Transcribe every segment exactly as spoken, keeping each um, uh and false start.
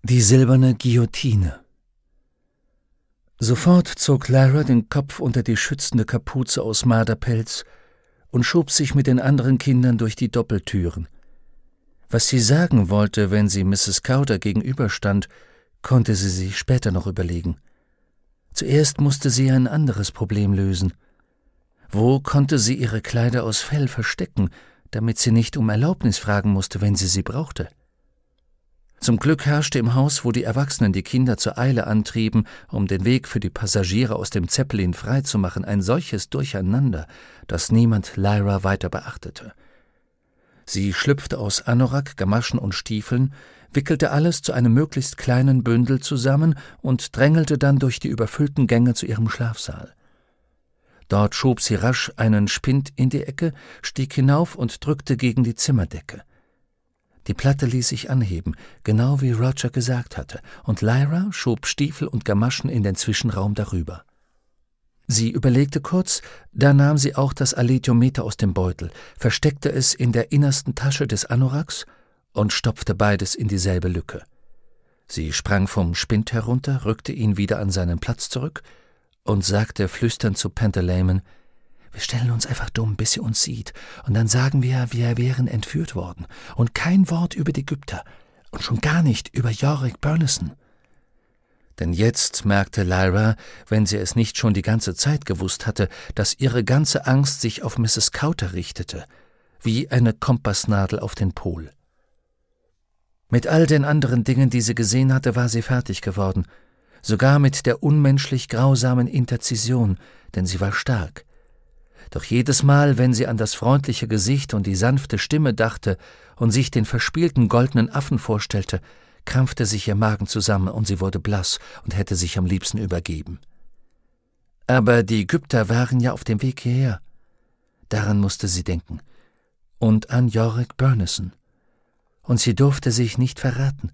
Die silberne Guillotine. Sofort zog Lyra den Kopf unter die schützende Kapuze aus Marderpelz und schob sich mit den anderen Kindern durch die Doppeltüren. Was sie sagen wollte, wenn sie Misses Cowder gegenüberstand, konnte sie sich später noch überlegen. Zuerst musste sie ein anderes Problem lösen. Wo konnte sie ihre Kleider aus Fell verstecken, damit sie nicht um Erlaubnis fragen musste, wenn sie sie brauchte? Zum Glück herrschte im Haus, wo die Erwachsenen die Kinder zur Eile antrieben, um den Weg für die Passagiere aus dem Zeppelin freizumachen, ein solches Durcheinander, dass niemand Lyra weiter beachtete. Sie schlüpfte aus Anorak, Gamaschen und Stiefeln, wickelte alles zu einem möglichst kleinen Bündel zusammen und drängelte dann durch die überfüllten Gänge zu ihrem Schlafsaal. Dort schob sie rasch einen Spind in die Ecke, stieg hinauf und drückte gegen die Zimmerdecke. Die Platte ließ sich anheben, genau wie Roger gesagt hatte, und Lyra schob Stiefel und Gamaschen in den Zwischenraum darüber. Sie überlegte kurz, da nahm sie auch das Alethiometer aus dem Beutel, versteckte es in der innersten Tasche des Anoraks und stopfte beides in dieselbe Lücke. Sie sprang vom Spind herunter, rückte ihn wieder an seinen Platz zurück und sagte flüsternd zu Pantaleimon: »Wir stellen uns einfach dumm, bis sie uns sieht, und dann sagen wir, wir wären entführt worden, und kein Wort über die Ägypter, und schon gar nicht über Yorick Bernison.« Denn jetzt merkte Lyra, wenn sie es nicht schon die ganze Zeit gewusst hatte, dass ihre ganze Angst sich auf Misses Cowder richtete, wie eine Kompassnadel auf den Pol. Mit all den anderen Dingen, die sie gesehen hatte, war sie fertig geworden, sogar mit der unmenschlich grausamen Interzession, denn sie war stark. Doch jedes Mal, wenn sie an das freundliche Gesicht und die sanfte Stimme dachte und sich den verspielten goldenen Affen vorstellte, krampfte sich ihr Magen zusammen und sie wurde blass und hätte sich am liebsten übergeben. Aber die Ägypter waren ja auf dem Weg hierher. Daran musste sie denken. Und an Yorick Bernison. Und sie durfte sich nicht verraten.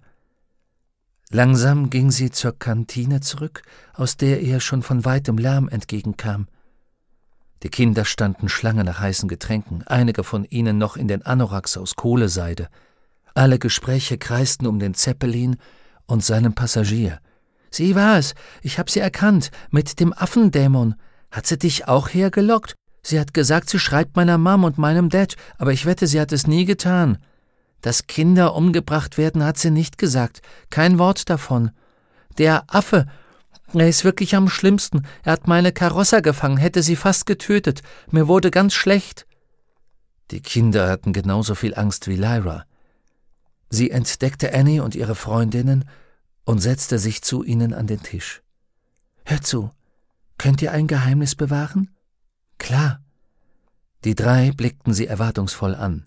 Langsam ging sie zur Kantine zurück, aus der ihr schon von weitem Lärm entgegenkam. Die Kinder standen Schlange nach heißen Getränken, einige von ihnen noch in den Anoraks aus Kohleseide. Alle Gespräche kreisten um den Zeppelin und seinen Passagier. »Sie war es, ich hab sie erkannt, mit dem Affendämon. Hat sie dich auch hergelockt? Sie hat gesagt, sie schreibt meiner Mom und meinem Dad, aber ich wette, sie hat es nie getan. Dass Kinder umgebracht werden, hat sie nicht gesagt, kein Wort davon. Der Affe, er ist wirklich am schlimmsten. Er hat meine Karossa gefangen, hätte sie fast getötet. Mir wurde ganz schlecht.« Die Kinder hatten genauso viel Angst wie Lyra. Sie entdeckte Annie und ihre Freundinnen und setzte sich zu ihnen an den Tisch. »Hört zu, könnt ihr ein Geheimnis bewahren?« »Klar.« Die drei blickten sie erwartungsvoll an.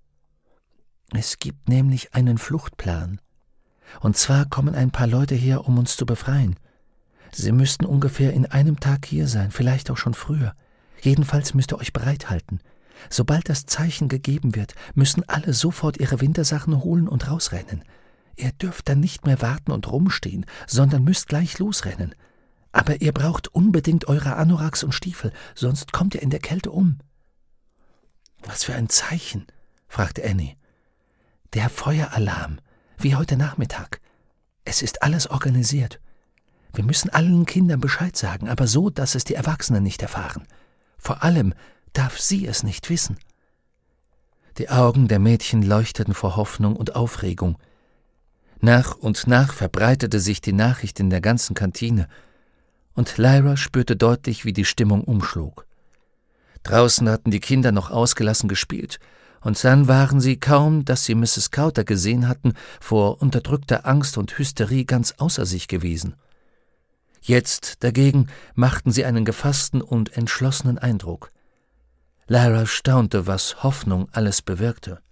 »Es gibt nämlich einen Fluchtplan. Und zwar kommen ein paar Leute her, um uns zu befreien. Sie müssten ungefähr in einem Tag hier sein, vielleicht auch schon früher. Jedenfalls müsst ihr euch bereithalten. Sobald das Zeichen gegeben wird, müssen alle sofort ihre Wintersachen holen und rausrennen. Ihr dürft dann nicht mehr warten und rumstehen, sondern müsst gleich losrennen. Aber ihr braucht unbedingt eure Anoraks und Stiefel, sonst kommt ihr in der Kälte um.« »Was für ein Zeichen?« fragte Annie. »Der Feueralarm, wie heute Nachmittag. Es ist alles organisiert. Wir müssen allen Kindern Bescheid sagen, aber so, dass es die Erwachsenen nicht erfahren. Vor allem darf sie es nicht wissen.« Die Augen der Mädchen leuchteten vor Hoffnung und Aufregung. Nach und nach verbreitete sich die Nachricht in der ganzen Kantine, und Lyra spürte deutlich, wie die Stimmung umschlug. Draußen hatten die Kinder noch ausgelassen gespielt, und dann waren sie, kaum dass sie Misses Cowder gesehen hatten, vor unterdrückter Angst und Hysterie ganz außer sich gewesen. Jetzt dagegen machten sie einen gefassten und entschlossenen Eindruck. Lyra staunte, was Hoffnung alles bewirkte.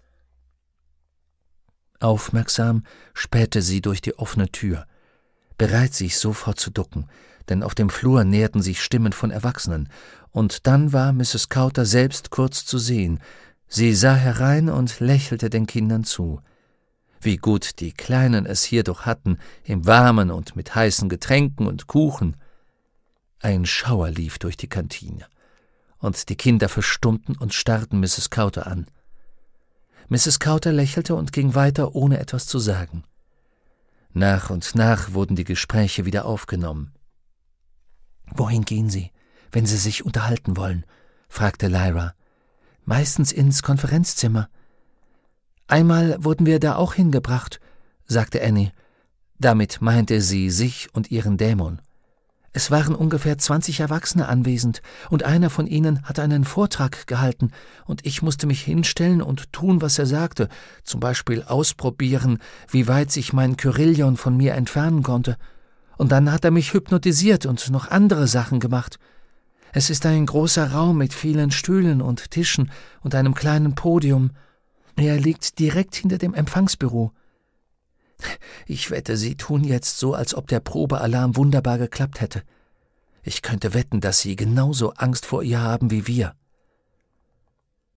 Aufmerksam spähte sie durch die offene Tür, bereit, sich sofort zu ducken, denn auf dem Flur näherten sich Stimmen von Erwachsenen, und dann war Misses Cowder selbst kurz zu sehen. Sie sah herein und lächelte den Kindern zu. Wie gut die Kleinen es hier doch hatten, im Warmen und mit heißen Getränken und Kuchen. Ein Schauer lief durch die Kantine, und die Kinder verstummten und starrten Misses Cowder an. Misses Cowder lächelte und ging weiter, ohne etwas zu sagen. Nach und nach wurden die Gespräche wieder aufgenommen. »Wohin gehen Sie, wenn Sie sich unterhalten wollen?« fragte Lyra. »Meistens ins Konferenzzimmer.« »Einmal wurden wir da auch hingebracht«, sagte Annie. Damit meinte sie sich und ihren Dämon. Es waren ungefähr zwanzig Erwachsene anwesend, und einer von ihnen hatte einen Vortrag gehalten, und ich musste mich hinstellen und tun, was er sagte, zum Beispiel ausprobieren, wie weit sich mein Kyrillion von mir entfernen konnte. Und dann hat er mich hypnotisiert und noch andere Sachen gemacht. Es ist ein großer Raum mit vielen Stühlen und Tischen und einem kleinen Podium. Er liegt direkt hinter dem Empfangsbüro. Ich wette, Sie tun jetzt so, als ob der Probealarm wunderbar geklappt hätte. Ich könnte wetten, dass Sie genauso Angst vor ihr haben wie wir.«